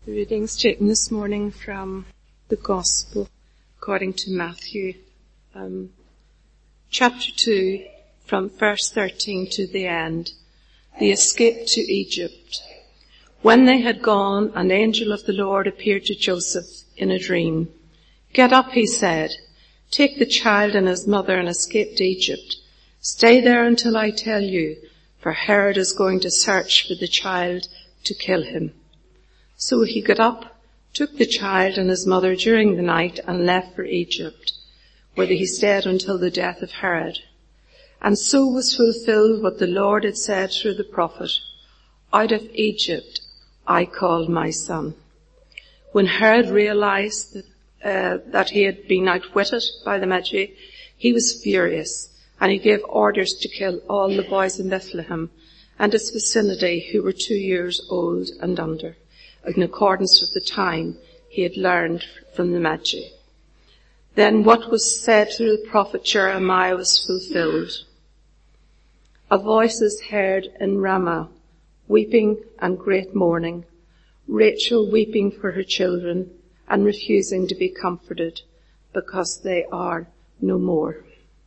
The readings taken this morning from the Gospel according to Matthew, chapter 2, from verse 13 to the end, the escape to Egypt. When they had gone, an angel of the Lord appeared to Joseph in a dream. "Get up," he said, "take the child and his mother and escape to Egypt. Stay there until I tell you, for Herod is going to search for the child to kill him." So he got up, took the child and his mother during the night and left for Egypt, where he stayed until the death of Herod. And so was fulfilled what the Lord had said through the prophet, "Out of Egypt I called my son." When Herod realized that he had been outwitted by the Magi, he was furious, and he gave orders to kill all the boys in Bethlehem and its vicinity who were 2 years old and under, in accordance with the time he had learned from the Magi. Then what was said through the prophet Jeremiah was fulfilled. "A voice is heard in Ramah, weeping and great mourning, Rachel weeping for her children and refusing to be comforted because they are no more."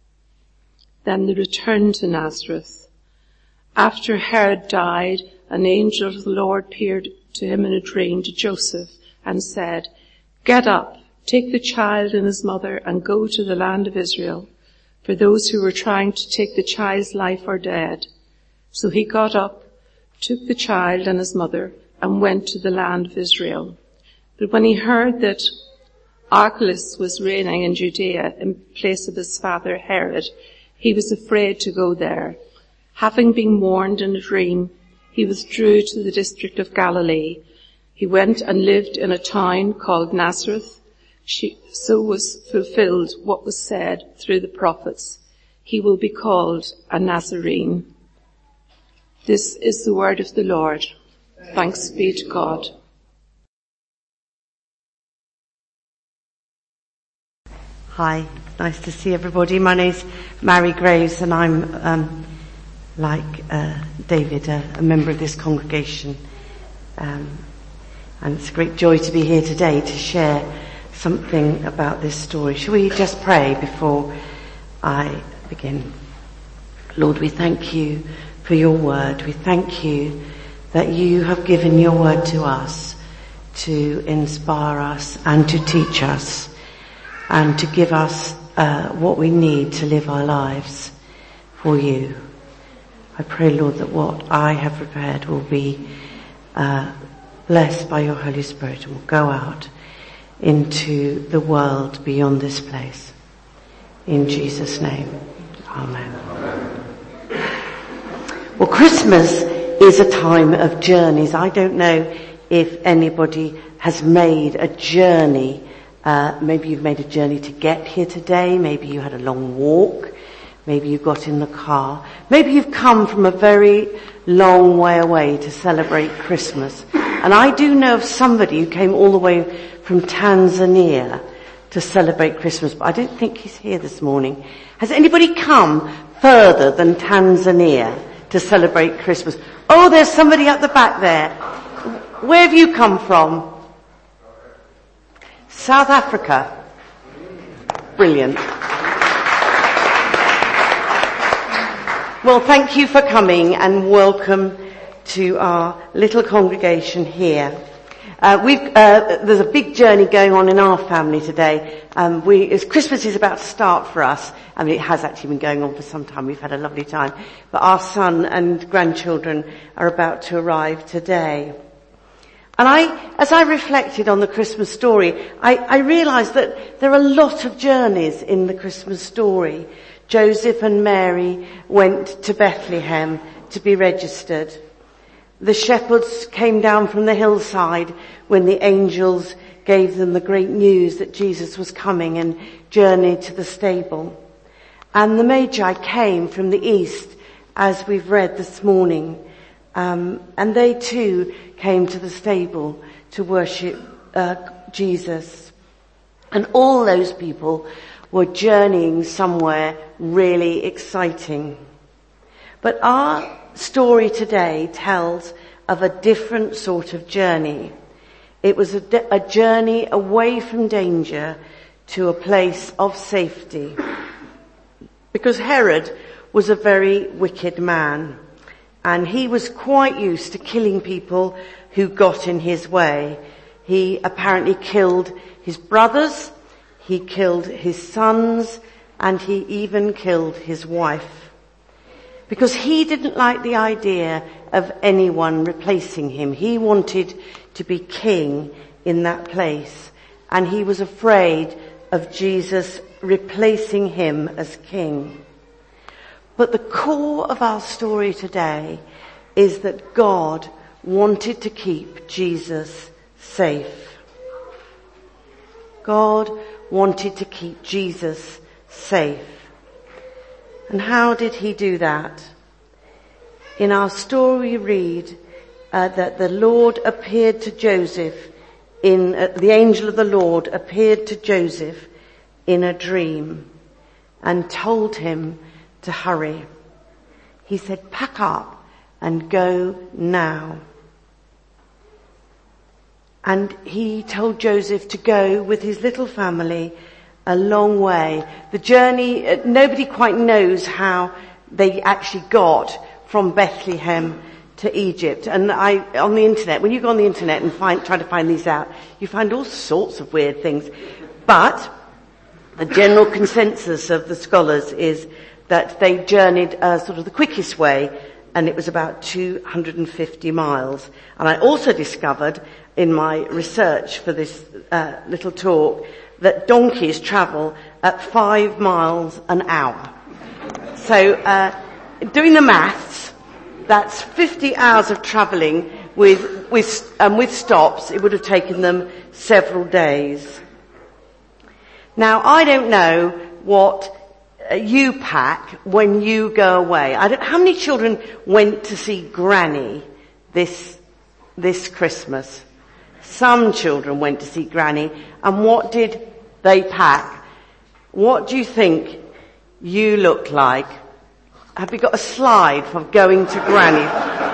Then they returned to Nazareth. After Herod died, an angel of the Lord appeared to him in a dream to Joseph and said, "Get up, take the child and his mother and go to the land of Israel, for those who were trying to take the child's life are dead." So he got up, took the child and his mother and went to the land of Israel. But when he heard that Archelaus was reigning in Judea in place of his father Herod, he was afraid to go there. Having been warned in a dream, he withdrew to the district of Galilee. He went and lived in a town called Nazareth. So was fulfilled what was said through the prophets, "He will be called a Nazarene." This is the word of the Lord. Thanks be to God. Hi, nice to see everybody. My name's Mary Graves and I'm like David, a member of this congregation. And it's a great joy to be here today to share something about this story. Shall we just pray before I begin? Lord, we thank you for your word. We thank you that you have given your word to us to inspire us and to teach us and to give us what we need to live our lives for you. I pray, Lord, that what I have prepared will be blessed by your Holy Spirit and will go out into the world beyond this place. In Jesus' name, amen. Well, Christmas is a time of journeys. I don't know if anybody has made a journey. Maybe you've made a journey to get here today. Maybe you had a long walk. Maybe you got in the car. Maybe you've come from a very long way away to celebrate Christmas. And I do know of somebody who came all the way from Tanzania to celebrate Christmas, but I don't think he's here this morning. Has anybody come further than Tanzania to celebrate Christmas? Oh, there's somebody at the back there. Where have you come from? South Africa. Brilliant. Well, thank you for coming and welcome to our little congregation here. There's a big journey going on in our family today. As Christmas is about to start for us, I mean, it has actually been going on for some time. We've had a lovely time. But our son and grandchildren are about to arrive today. And as I reflected on the Christmas story, I realized that there are a lot of journeys in the Christmas story. Joseph and Mary went to Bethlehem to be registered. The shepherds came down from the hillside when the angels gave them the great news that Jesus was coming and journeyed to the stable. And the Magi came from the east, as we've read this morning. And they too came to the stable to worship Jesus. And all those people were journeying somewhere really exciting. But our story today tells of a different sort of journey. It was a journey away from danger to a place of safety. Because Herod was a very wicked man, and he was quite used to killing people who got in his way. He apparently killed his brothers, he killed his sons, and he even killed his wife. Because he didn't like the idea of anyone replacing him. He wanted to be king in that place, and he was afraid of Jesus replacing him as king. But the core of our story today is that God wanted to keep Jesus safe. God wanted to keep Jesus safe. And how did he do that? In our story we read that the Lord appeared to Joseph the angel of the Lord appeared to Joseph in a dream and told him to hurry. He said, pack up and go now. And he told Joseph to go with his little family a long way. The journey, nobody quite knows how they actually got from Bethlehem to Egypt. And on the internet, when you go on the internet and try to find these out, you find all sorts of weird things. But the general consensus of the scholars is that they journeyed sort of the quickest way, and it was about 250 miles. And I also discovered in my research for this little talk that donkeys travel at 5 miles an hour. So doing the maths, that's 50 hours of travelling with stops. It would have taken them several days. Now, I don't know what you pack when you go away. How many children went to see Granny this Christmas? Some children went to see Granny, and what did they pack? What do you think you look like? Have you got a slide from going to Granny?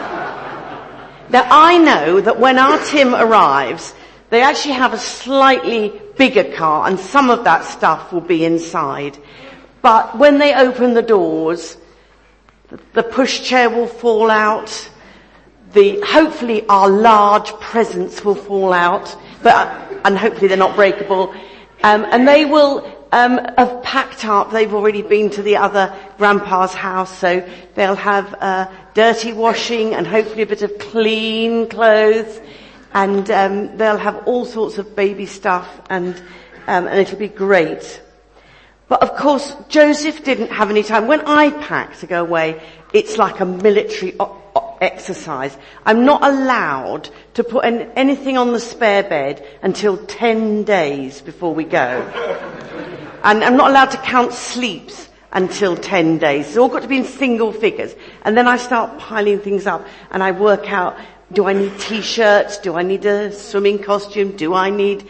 Now, I know that when our Tim arrives, they actually have a slightly bigger car, and some of that stuff will be inside. But when they open the doors, the pushchair will fall out. Hopefully our large presents will fall out, and hopefully they're not breakable. And they will have packed up. They've already been to the other grandpa's house, so they'll have dirty washing and hopefully a bit of clean clothes, and they'll have all sorts of baby stuff, and it'll be great. But of course, Joseph didn't have any time. When I pack to go away, it's like a military exercise. I'm not allowed to put anything on the spare bed until 10 days before we go. And I'm not allowed to count sleeps until 10 days. It's all got to be in single figures. And then I start piling things up, and I work out, do I need t-shirts? Do I need a swimming costume? Do I need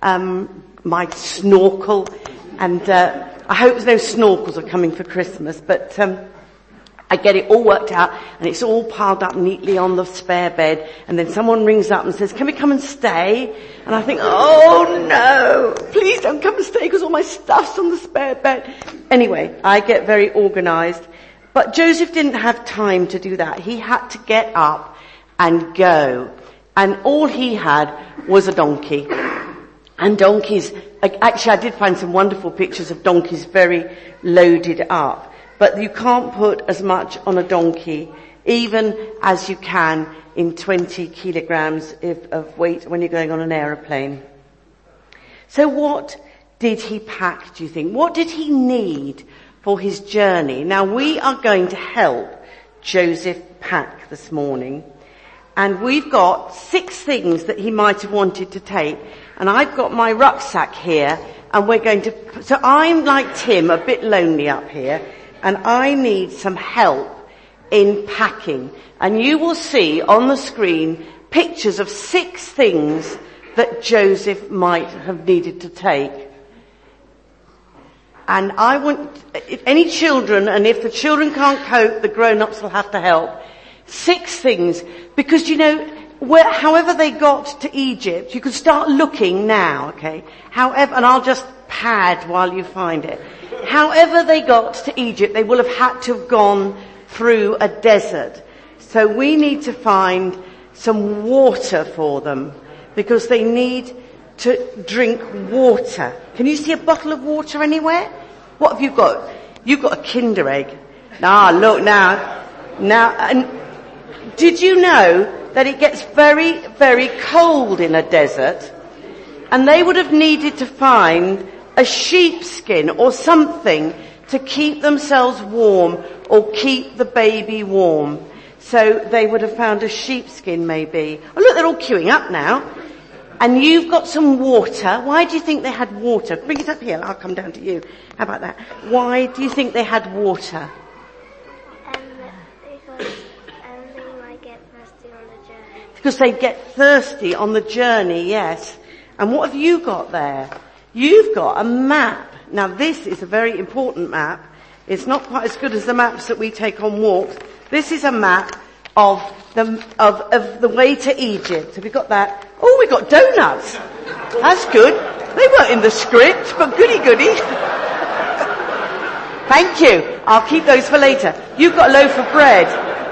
my snorkel? And I hope no snorkels are coming for Christmas, but I get it all worked out, and it's all piled up neatly on the spare bed, and then someone rings up and says, can we come and stay? And I think, oh no, please don't come and stay because all my stuff's on the spare bed. Anyway, I get very organised. But Joseph didn't have time to do that. He had to get up and go. And all he had was a donkey. And donkeys, actually I did find some wonderful pictures of donkeys very loaded up. But you can't put as much on a donkey, even as you can in 20 kilograms of weight when you're going on an aeroplane. So what did he pack, do you think? What did he need for his journey? Now, we are going to help Joseph pack this morning. And we've got 6 things that he might have wanted to take. And I've got my rucksack here, and we're going to... So I'm like Tim, a bit lonely up here. And I need some help in packing. And you will see on the screen pictures of 6 things that Joseph might have needed to take. And I want, if any children, and if the children can't cope, the grown-ups will have to help. 6 things. Because, you know, however they got to Egypt, you could start looking now, okay? However, and I'll just pad while you find it. However they got to Egypt, they will have had to have gone through a desert. So we need to find some water for them because they need to drink water. Can you see a bottle of water anywhere? What have you got? You've got a Kinder Egg. Look now. And did you know that it gets very, very cold in a desert? And they would have needed to find a sheepskin or something to keep themselves warm or keep the baby warm. So they would have found a sheepskin maybe. Oh look, they're all queuing up now. And you've got some water. Why do you think they had water? Bring it up here, I'll come down to you. How about that? Why do you think they had water? Because they might get thirsty on the journey. Because they get thirsty on the journey, yes. And what have you got there? You've got a map. Now this is a very important map. It's not quite as good as the maps that we take on walks. This is a map of the way to Egypt. Have you got that? Oh, we got donuts. That's good. They weren't in the script, but goody. Thank you. I'll keep those for later. You've got a loaf of bread.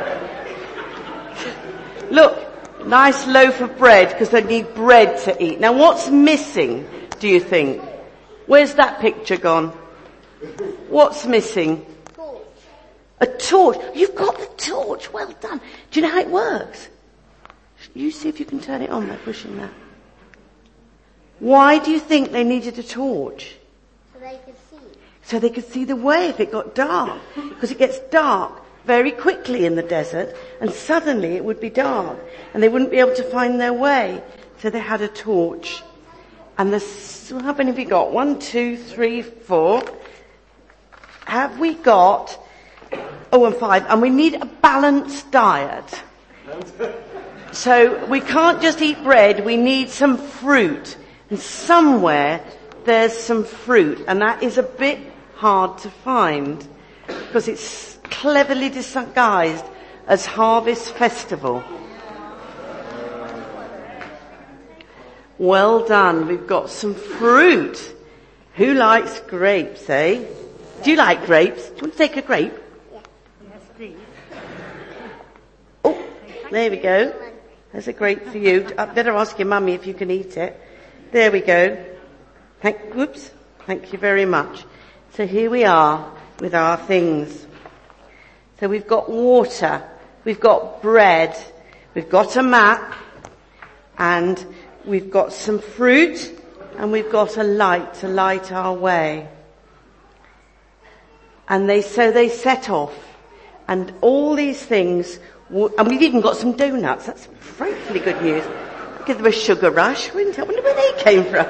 Look, nice loaf of bread because they need bread to eat. Now what's missing, do you think? Where's that picture gone? What's missing? A torch. You've got the torch. Well done. Do you know how it works? You see if you can turn it on by pushing that. Why do you think they needed a torch? So they could see. So they could see the way if it got dark. Because it gets dark very quickly in the desert and suddenly it would be dark and they wouldn't be able to find their way. So they had a torch. And how many have we got? 1, 2, 3, 4. Have we got... and 5. And we need a balanced diet. So we can't just eat bread, we need some fruit. And somewhere there's some fruit. And that is a bit hard to find. Because it's cleverly disguised as Harvest Festival. Well done, we've got some fruit. Who likes grapes, eh? Do you like grapes? Do you want to take a grape? Yes, please. Oh, there we go. There's a grape for you. I'd better ask your mummy if you can eat it. There we go. Thank you very much. So here we are with our things. So we've got water, we've got bread, we've got a map, and we've got some fruit, and we've got a light to light our way. And they set off, and all these things, and we've even got some donuts. That's frightfully good news. I'd give them a sugar rush, wouldn't I? I wonder where they came from.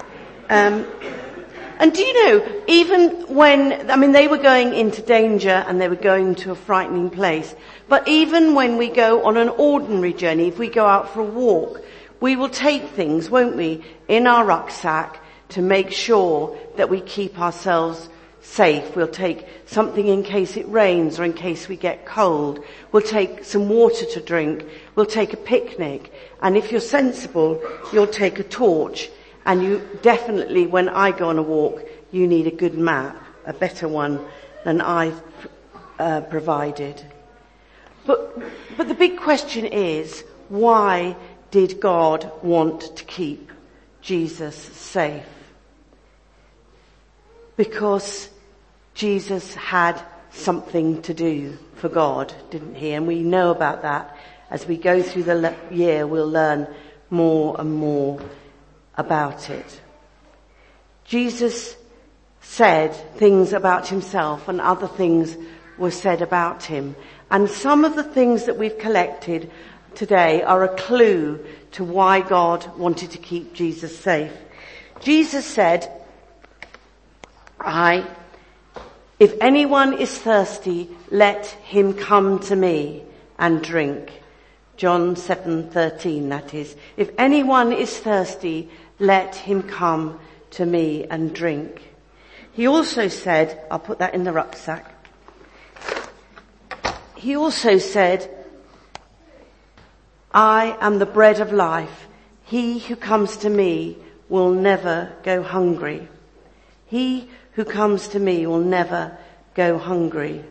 And do you know, even when, they were going into danger and they were going to a frightening place, but even when we go on an ordinary journey, if we go out for a walk, we will take things, won't we, in our rucksack to make sure that we keep ourselves safe. We'll take something in case it rains or in case we get cold. We'll take some water to drink. We'll take a picnic. And if you're sensible, you'll take a torch. And you definitely, when I go on a walk, you need a good map, a better one than I've provided. But the big question is, why did God want to keep Jesus safe? Because Jesus had something to do for God, didn't he? And we know about that. As we go through the year, we'll learn more and more about it. Jesus said things about himself and other things were said about him. And some of the things that we've collected today are a clue to why God wanted to keep Jesus safe. Jesus said, if anyone is thirsty, let him come to me and drink. John 7:13, that is. If anyone is thirsty, let him come to me and drink. He also said, I'll put that in the rucksack. He also said, I am the bread of life. He who comes to me will never go hungry. He who comes to me will never go hungry.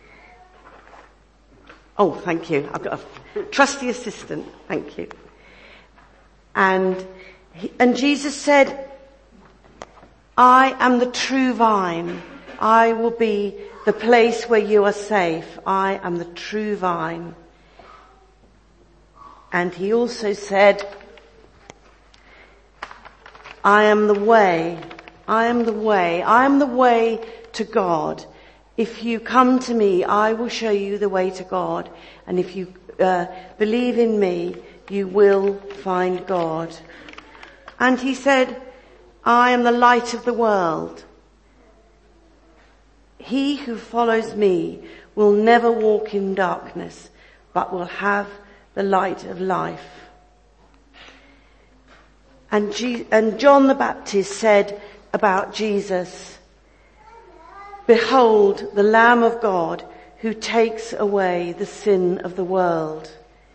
Oh, thank you. I've got a trusty assistant. Thank you. And Jesus said, I am the true vine. I will be the place where you are safe. I am the true vine. And he also said, I am the way. I am the way. I am the way to God. If you come to me, I will show you the way to God. And if you believe in me, you will find God. And he said, I am the light of the world. He who follows me will never walk in darkness, but will have the light of life. And John the Baptist said about Jesus, behold, the Lamb of God who takes away the sin of the world.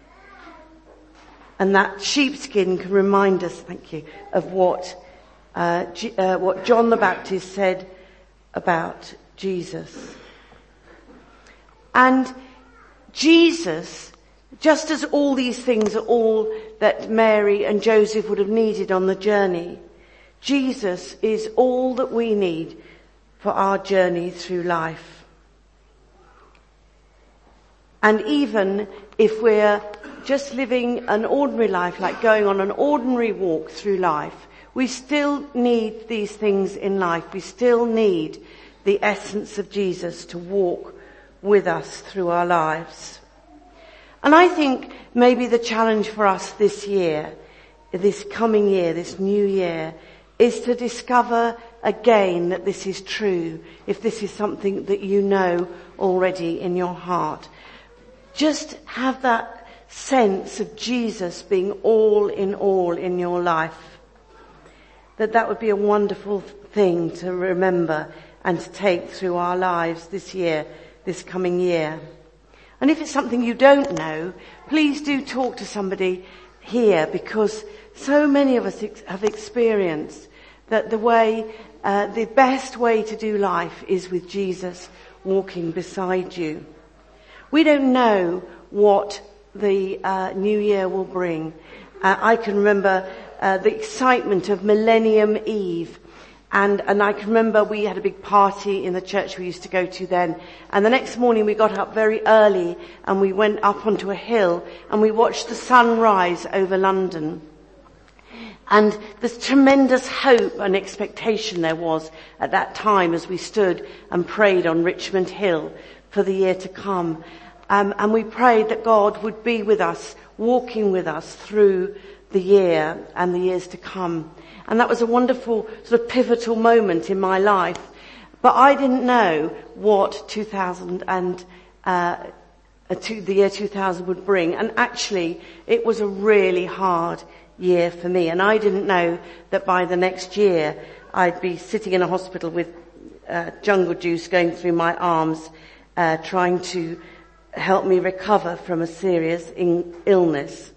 And that sheepskin can remind us, thank you, of what John the Baptist said about Jesus. And Jesus, just as all these things are all that Mary and Joseph would have needed on the journey, Jesus is all that we need for our journey through life. And even if we're just living an ordinary life, like going on an ordinary walk through life, we still need these things in life. We still need the essence of Jesus to walk with us through our lives. And I think maybe the challenge for us this year, this coming year, this new year, is to discover again that this is true, if this is something that you know already in your heart. Just have that sense of Jesus being all in your life. That would be a wonderful thing to remember and to take through our lives this year, this coming year. And if it's something you don't know, please do talk to somebody here, because so many of us have experienced that the best way to do life is with Jesus walking beside you. We don't know what the new year will bring. I can remember the excitement of Millennium Eve. And I can remember we had a big party in the church we used to go to then. And the next morning we got up very early and we went up onto a hill and we watched the sun rise over London. And there's tremendous hope and expectation there was at that time as we stood and prayed on Richmond Hill for the year to come. And we prayed that God would be with us, walking with us through the year and the years to come. And that was a wonderful sort of pivotal moment in my life. But I didn't know what the year 2000 would bring. And actually, it was a really hard year for me. And I didn't know that by the next year, I'd be sitting in a hospital with jungle juice going through my arms, trying to help me recover from a serious illness.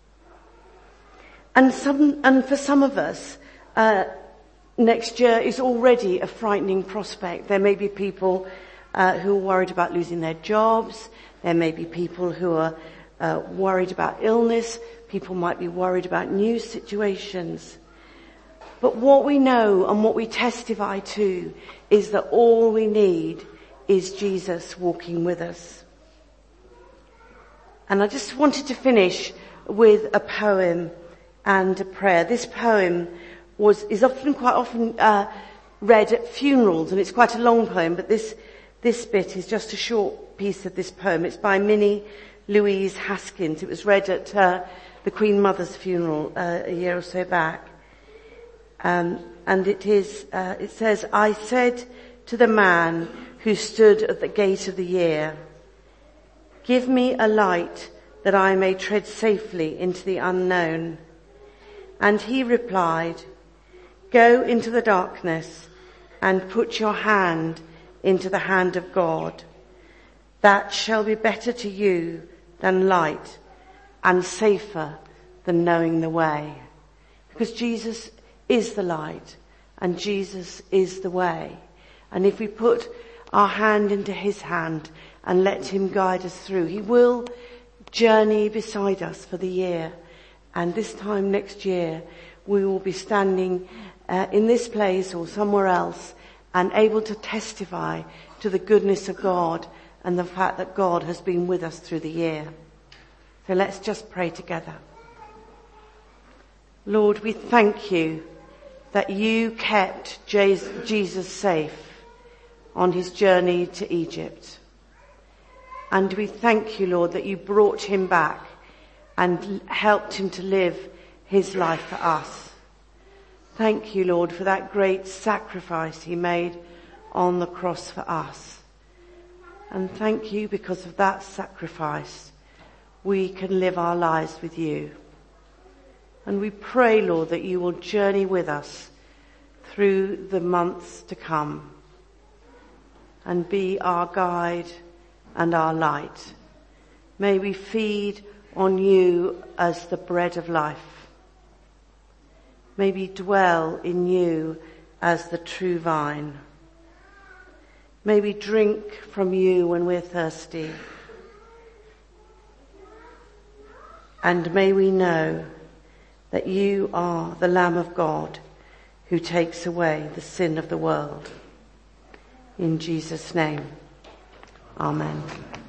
And for some of us, next year is already a frightening prospect. There may be people who are worried about losing their jobs. There may be people who are worried about illness. People might be worried about new situations. But what we know and what we testify to is that all we need is Jesus walking with us. And I just wanted to finish with a poem and a prayer. This poem is quite often read at funerals, and it's quite a long poem, but this bit is just a short piece of this poem. It's by Minnie Louise Haskins. It was read at the Queen Mother's funeral a year or so back. And it says, I said to the man who stood at the gate of the year, give me a light that I may tread safely into the unknown. And he replied, go into the darkness and put your hand into the hand of God. That shall be better to you than light, and safer than knowing the way. Because Jesus is the light and Jesus is the way. And if we put our hand into his hand and let him guide us through, he will journey beside us for the year. And this time next year, we will be standing in this place or somewhere else and able to testify to the goodness of God and the fact that God has been with us through the year. So let's just pray together. Lord, we thank you that you kept Jesus safe on his journey to Egypt. And we thank you, Lord, that you brought him back and helped him to live his life for us. Thank you, Lord, for that great sacrifice he made on the cross for us. And thank you because of that sacrifice, we can live our lives with you. And we pray, Lord, that you will journey with us through the months to come and be our guide and our light. May we feed on you as the bread of life. May we dwell in you as the true vine. May we drink from you when we're thirsty. And may we know that you are the Lamb of God who takes away the sin of the world. In Jesus' name, amen.